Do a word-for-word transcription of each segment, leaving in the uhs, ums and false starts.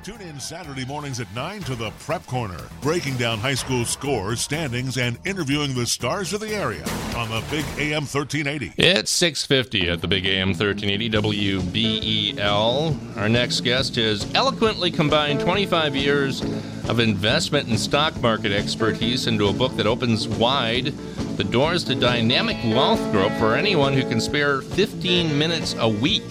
Tune in Saturday mornings at nine to the Prep Corner, breaking down high school scores, standings, and interviewing the stars of the area on the Big A M thirteen eighty. It's six fifty at the Big A M thirteen eighty W B E L. Our next guest has eloquently combined twenty-five years of investment and stock market expertise into a book that opens wide the doors to dynamic wealth growth for anyone who can spare fifteen minutes a week.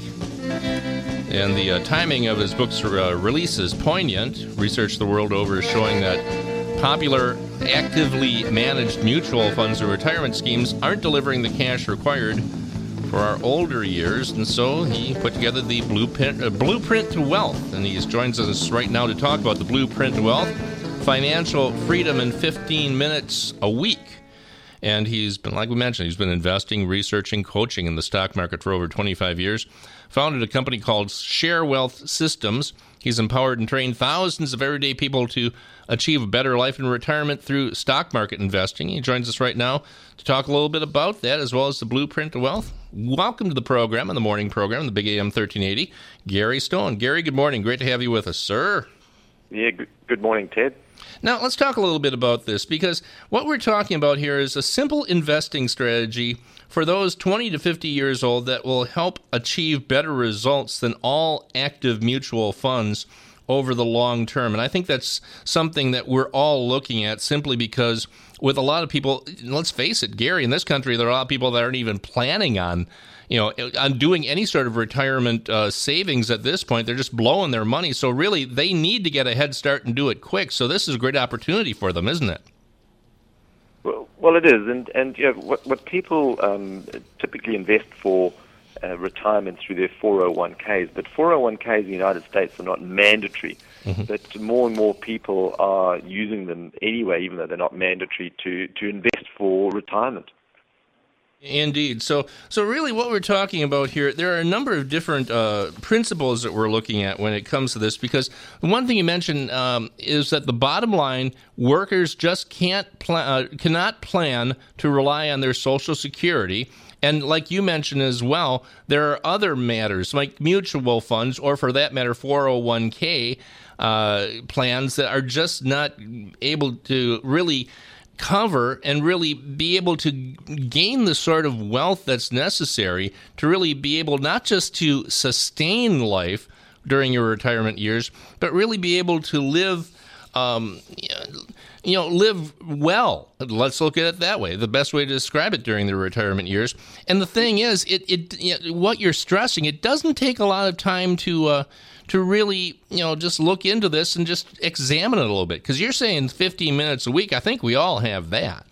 And the uh, timing of his book's uh, release is poignant. Research the world over is showing that popular, actively managed mutual funds or retirement schemes aren't delivering the cash required for our older years. And so he put together the Blueprint, uh, Blueprint to Wealth. And he joins us right now to talk about the Blueprint to Wealth, financial freedom in fifteen minutes a week. And he's been, like we mentioned, he's been investing, researching, coaching in the stock market for over twenty-five years. Founded a company called Share Wealth Systems. He's empowered and trained thousands of everyday people to achieve a better life in retirement through stock market investing. He joins us right now to talk a little bit about that, as well as the Blueprint to Wealth. Welcome to the program, on the morning program, the Big A M thirteen eighty, Gary Stone. Gary, good morning. Great to have you with us, sir. Yeah, good morning, Ted. Now, let's talk a little bit about this, because what we're talking about here is a simple investing strategy for those twenty to fifty years old that will help achieve better results than all active mutual funds over the long term. And I think that's something that we're all looking at, simply because with a lot of people, let's face it, Gary, in this country, there are a lot of people that aren't even planning on you know, on doing any sort of retirement uh, savings at this point. They're just blowing their money. So really, they need to get a head start and do it quick. So this is a great opportunity for them, isn't it? Well, well it is. And, and you know, what, what people um, typically invest for uh, retirement through their four oh one k's, but four oh one k's in the United States are not mandatory. Mm-hmm. But more and more people are using them anyway, even though they're not mandatory, to, to invest for retirement. Indeed. So so really what we're talking about here, there are a number of different uh, principles that we're looking at when it comes to this, because the one thing you mentioned um, is that the bottom line, workers just can't pl- uh, cannot plan to rely on their Social Security. And like you mentioned as well, there are other matters like mutual funds, or for that matter, four oh one k uh, plans that are just not able to really cover and really be able to gain the sort of wealth that's necessary to really be able not just to sustain life during your retirement years, but really be able to live, um, you know, live well. Let's look at it that way. The best way to describe it during the retirement years. And the thing is, it, it you know, what you're stressing, it doesn't take a lot of time to uh, to really, you know, just look into this and just examine it a little bit. Because you're saying fifteen minutes a week. I think we all have that.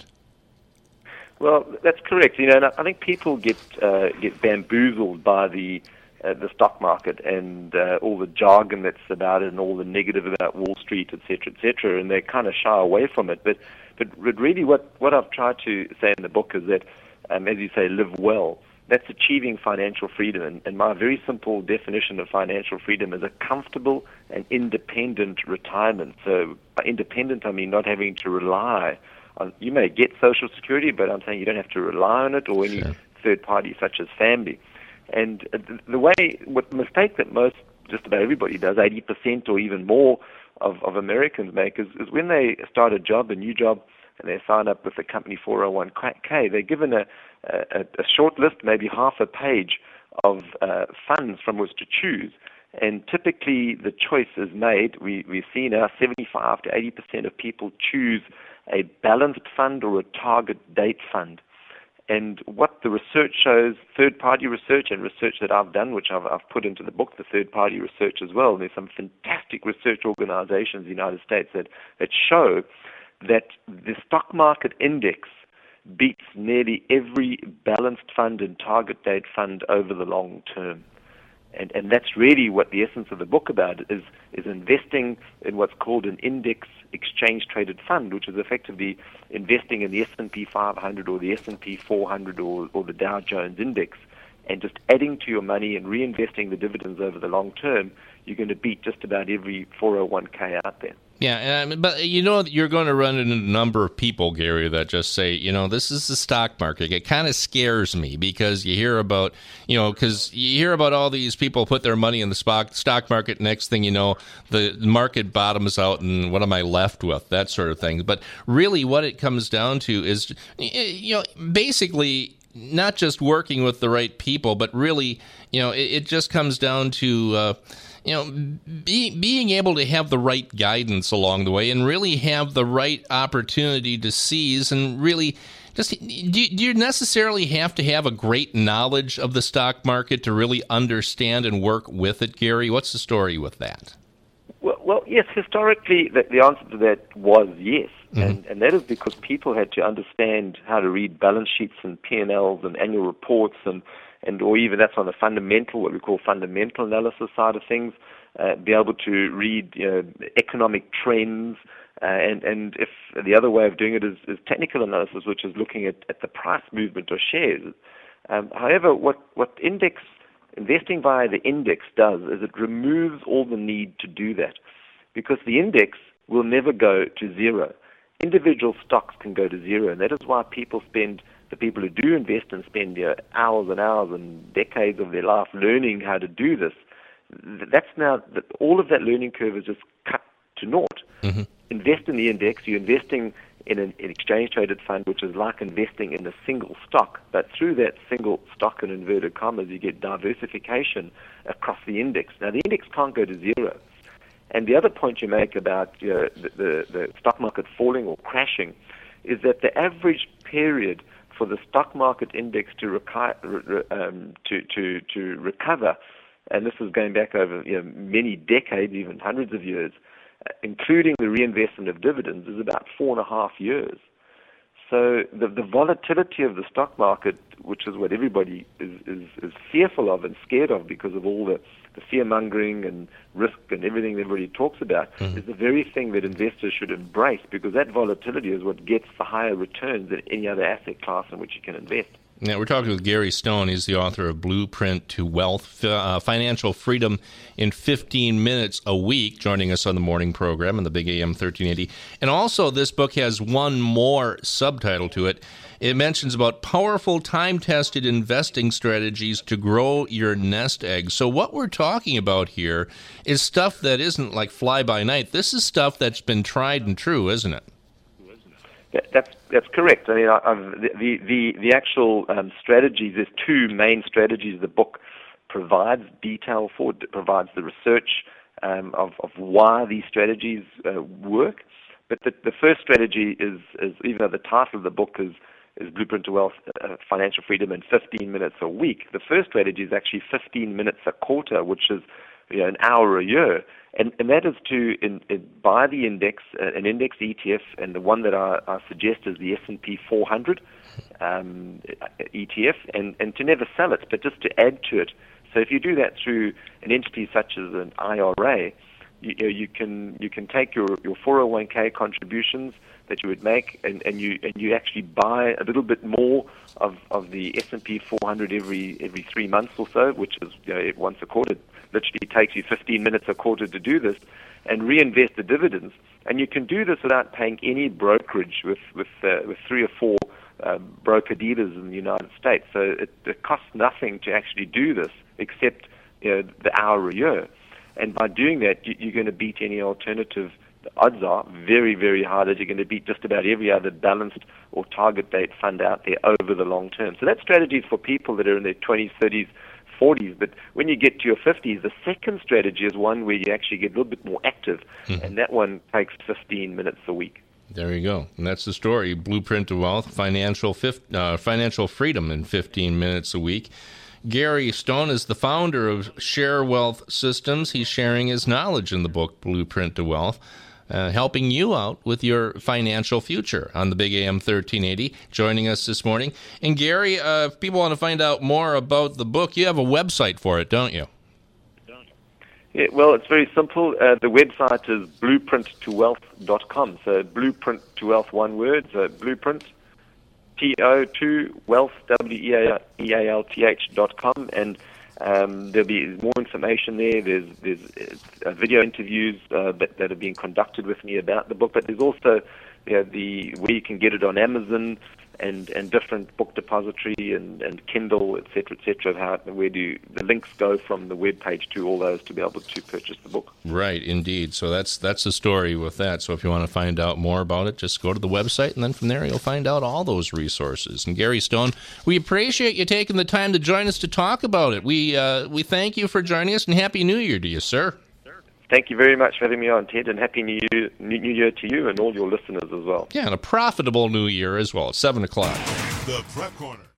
Well, that's correct. You know, and I think people get uh, get bamboozled by the uh, the stock market and uh, all the jargon that's about it and all the negative about Wall Street, et cetera, et cetera, and they kind of shy away from it. But but really, what what I've tried to say in the book is that, um, as you say, live well. That's achieving financial freedom. And, and my very simple definition of financial freedom is a comfortable and independent retirement. So by independent, I mean not having to rely on, you may get Social Security, but I'm saying you don't have to rely on it or any sure. third party such as family. And the, the way, what the mistake that most, just about everybody does, eighty percent or even more of, of Americans make is, is when they start a job, a new job, and they sign up with the company four oh one k, they're given a, a, a short list, maybe half a page of uh, funds from which to choose. And typically the choice is made, we, we see now seventy-five to eighty percent of people choose a balanced fund or a target date fund. And what the research shows, third-party research and research that I've done, which I've, I've put into the book, the third-party research as well, and there's some fantastic research organizations in the United States that, that show that the stock market index beats nearly every balanced fund and target date fund over the long term. And and that's really what the essence of the book about is, is investing in what's called an index exchange-traded fund, which is effectively investing in the S and P five hundred or the S and P four hundred or, or the Dow Jones index, and just adding to your money and reinvesting the dividends over the long term. you're going to beat just about every four oh one k out there. Yeah, um, but you know you're going to run into a number of people, Gary, that just say, you know, this is the stock market. It kind of scares me because you hear about, you know, because you hear about all these people put their money in the stock stock market. Next thing you know, the market bottoms out, and what am I left with? That sort of thing. But really, what it comes down to is, you know, basically not just working with the right people, but really, you know, it, it just comes down to. Uh, You know, be, being able to have the right guidance along the way and really have the right opportunity to seize and really just, do, do you necessarily have to have a great knowledge of the stock market to really understand and work with it, Gary? What's the story with that? Well, well yes, historically the, the answer to that was yes. Mm-hmm. And, and that is because people had to understand how to read balance sheets and P and L's and annual reports and and or even that's on the fundamental, what we call fundamental analysis side of things, uh, be able to read you know, economic trends, uh, and, and if the other way of doing it is, is technical analysis, which is looking at, at the price movement of shares. Um, however, what, what index investing via the index does is it removes all the need to do that, because the index will never go to zero. Individual stocks can go to zero, and that is why people spend the people who do invest and spend you know, hours and hours and decades of their life learning how to do this, that's now, all of that learning curve is just cut to naught. Mm-hmm. Invest in the index, you're investing in an, an exchange-traded fund, which is like investing in a single stock, but through that single stock, in inverted commas, you get diversification across the index. Now, the index can't go to zero. And the other point you make about you know, the, the, the stock market falling or crashing is that the average period for the stock market index to, reco- um, to, to, to recover, and this is going back over you know, many decades, even hundreds of years, uh, including the reinvestment of dividends, is about four and a half years. So the, the volatility of the stock market, which is what everybody is, is, is fearful of and scared of because of all the, the fear-mongering and risk and everything everybody talks about, mm-hmm. is the very thing that investors should embrace, because that volatility is what gets the higher returns than any other asset class in which you can invest. Now, we're talking with Gary Stone. He's the author of Blueprint to Wealth, uh, Financial Freedom in fifteen minutes a week, joining us on the morning program on the Big A M thirteen eighty. And also, this book has one more subtitle to it. It mentions about powerful, time-tested investing strategies to grow your nest egg. So what we're talking about here is stuff that isn't like fly-by-night. This is stuff that's been tried and true, isn't it? That's that's correct. I mean, I've, the the the actual um, strategies. There's two main strategies the book provides detail for. It provides the research um, of of why these strategies uh, work. But the the first strategy is is even though the title of the book is is Blueprint to Wealth, uh, Financial Freedom in fifteen minutes a week. The first strategy is actually fifteen minutes a quarter, which is you know, an hour a year. And, and that is to in, in buy the index, uh, an index E T F, and the one that I, I suggest is the S and P four hundred um, E T F, and, and to never sell it, but just to add to it. So if you do that through an entity such as an I R A, you, you, know, you can you can take your, your four oh one k contributions that you would make, and, and you and you actually buy a little bit more of, of the S and P four hundred every every three months or so, which is you know, once a quarter. Literally takes you fifteen minutes a quarter to do this, and reinvest the dividends. And you can do this without paying any brokerage with with uh, with three or four uh, broker dealers in the United States. So it, it costs nothing to actually do this except you know, the hour a year. And by doing that, you, you're going to beat any alternative. The odds are very, very high that you're going to beat just about every other balanced or target date fund out there over the long term. So that strategy is for people that are in their twenties, thirties, forties, but when you get to your fifties, the second strategy is one where you actually get a little bit more active, mm-hmm. and that one takes fifteen minutes a week. There you go. And that's the story. Blueprint to Wealth, Financial fif- uh, Financial Freedom in fifteen minutes a week. Gary Stone is the founder of Share Wealth Systems. He's sharing his knowledge in the book, Blueprint to Wealth, Uh, helping you out with your financial future on the Big A M thirteen eighty, joining us this morning. And Gary, uh, if people want to find out more about the book, you have a website for it, don't you? Yeah, well, it's very simple. Uh, the website is blueprint to wealth dot com. So Blueprint to Wealth, one word. So Blueprint, T O two, Wealth, W E A L T H dot com. And um, there'll be more information there. There's there's uh, video interviews uh, that, that are being conducted with me about the book, but there's also you know, the where you can get it on Amazon and, and different book depository and, and Kindle, et cetera, et cetera. How, where do the links go from the web page to all those to be able to purchase the book? Right, indeed. So that's that's the story with that. So if you want to find out more about it, just go to the website, and then from there you'll find out all those resources. And Gary Stone, we appreciate you taking the time to join us to talk about it. We uh, we thank you for joining us, and Happy New Year to you, sir. Thank you very much for having me on, Ted, and Happy New Year, New Year to you and all your listeners as well. Yeah, and a profitable New Year as well. At seven o'clock. The Prep Corner.